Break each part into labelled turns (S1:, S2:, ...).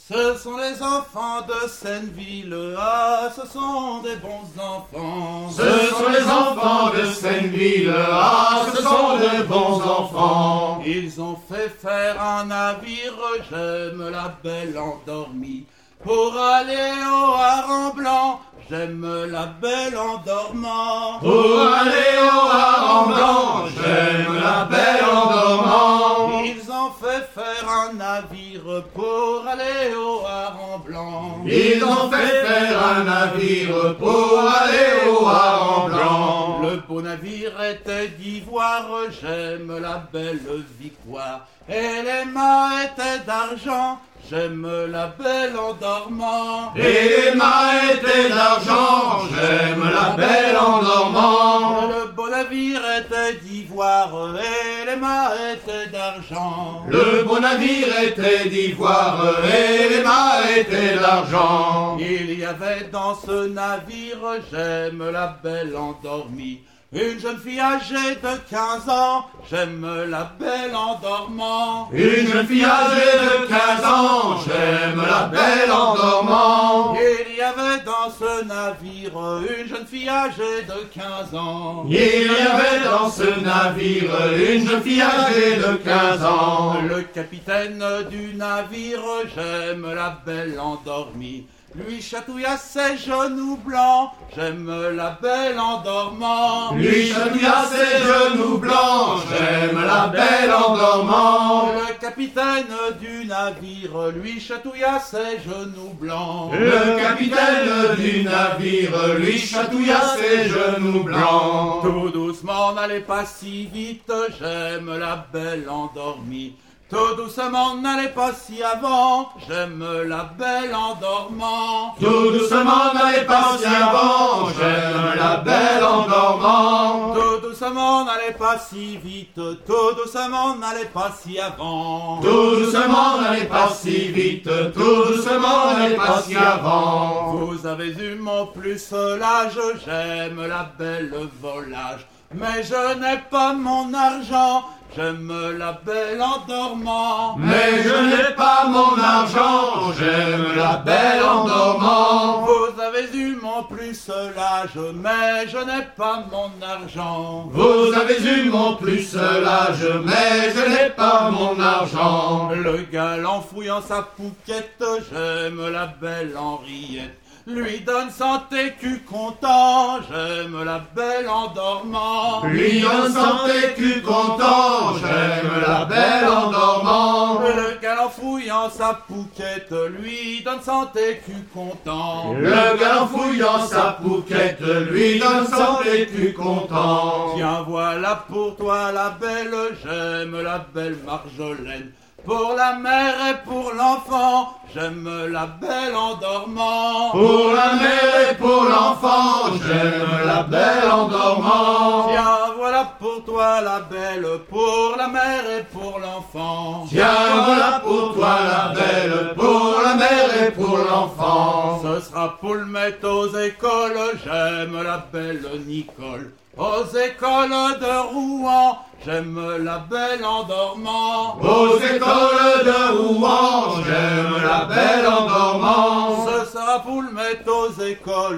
S1: Ce sont les enfants de Seineville, ah, ce sont des bons enfants.
S2: Ce sont les enfants de Seineville, ah, ce sont des bons enfants.
S1: Ils ont fait faire un navire, j'aime la belle endormie. Pour aller au hareng blanc, j'aime la belle en dormant.
S2: Pour aller au hareng blanc, j'aime la belle en dormant.
S1: Ils ont fait faire un navire pour aller au hareng blanc.
S2: Ils ont fait faire un navire pour aller au hareng blanc.
S1: Le beau navire était d'ivoire, j'aime la belle victoire. Et les mâts étaient d'argent, j'aime la belle en dormant.
S2: Et les mâts étaient d'argent, j'aime la belle en dormant.
S1: Le beau navire était d'ivoire et les mâts étaient d'argent.
S2: Le beau navire était d'ivoire et les mâts étaient d'argent.
S1: Il y avait dans ce navire, j'aime la belle endormie. Une jeune fille âgée de 15 ans, j'aime la belle en dormant.
S2: Une jeune fille âgée de 15 ans, j'aime la belle en dormant.
S1: Il y avait dans ce navire une jeune fille âgée de 15 ans.
S2: Il y avait dans ce navire une jeune fille âgée de 15 ans.
S1: Le capitaine du navire, j'aime la belle endormie. Lui chatouilla ses genoux blancs, j'aime la belle en dormant.
S2: Lui chatouilla ses genoux blancs, j'aime la belle en dormant.
S1: Le capitaine du navire, lui chatouilla ses genoux blancs.
S2: Le capitaine du navire, lui chatouilla ses genoux blancs.
S1: Tout doucement, n'allez pas si vite, j'aime la belle endormie. Tout doucement, n'allez pas si avant, j'aime la belle en dormant.
S2: Tout doucement, n'allez pas si avant, j'aime la belle en dormant.
S1: Tout doucement, n'allez pas si vite, tout doucement, n'allez pas si avant.
S2: Tout doucement, n'allez pas si vite, tout doucement, n'allez pas si avant.
S1: Vous avez eu mon plus l'âge, j'aime la belle volage. Mais je n'ai pas mon argent, j'aime la belle en dormant.
S2: Mais je n'ai pas mon argent, j'aime la belle en dormant.
S1: Vous avez eu mon plus l'âge, mais je n'ai pas mon argent.
S2: Vous avez eu mon plus l'âge, mais je n'ai pas mon argent.
S1: Le galant fouillant sa pouquette, j'aime la belle Henriette. Lui donne 100 écus content, j'aime la belle en dormant.
S2: Lui donne 100 écus content, j'aime la belle en dormant.
S1: Le galant fouillant sa pouquette, lui donne 100 écus content.
S2: Le galant fouillant sa pouquette, lui donne 100 écus content.
S1: Tiens, voilà pour toi la belle, j'aime la belle Marjolaine. Pour la mère et pour l'enfant, j'aime la belle en dormant.
S2: Pour la mère et pour l'enfant, j'aime la belle en dormant.
S1: Tiens, voilà pour toi la belle, pour la mère et pour l'enfant.
S2: Tiens, voilà pour toi la belle, pour la mère et pour l'enfant.
S1: Ce sera pour le mettre aux écoles, j'aime la belle Nicole. Aux écoles de Rouen, j'aime la belle en dormant.
S2: Aux écoles de Rouen, j'aime la belle en dormant.
S1: Ce sera pour le mettre aux écoles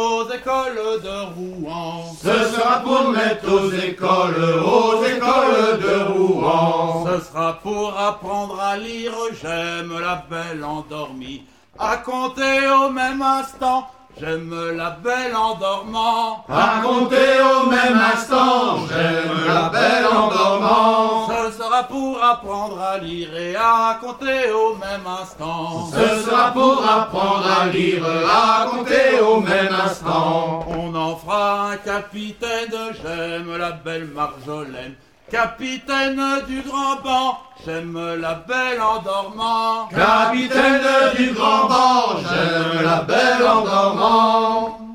S1: de Rouen.
S2: Ce sera pour le mettre aux écoles de Rouen.
S1: Ce sera pour apprendre à lire, j'aime la belle endormie. À compter au même instant, j'aime la belle en dormant.
S2: À compter au même instant, j'aime la belle en dormant.
S1: Ce sera pour apprendre à lire et à compter au même instant.
S2: Ce sera pour apprendre à lire, à compter au même instant.
S1: On en fera un capitaine, j'aime la belle Marjolaine. Capitaine du grand banc, j'aime la belle en dormant.
S2: Capitaine du grand banc, j'aime la belle en dormant.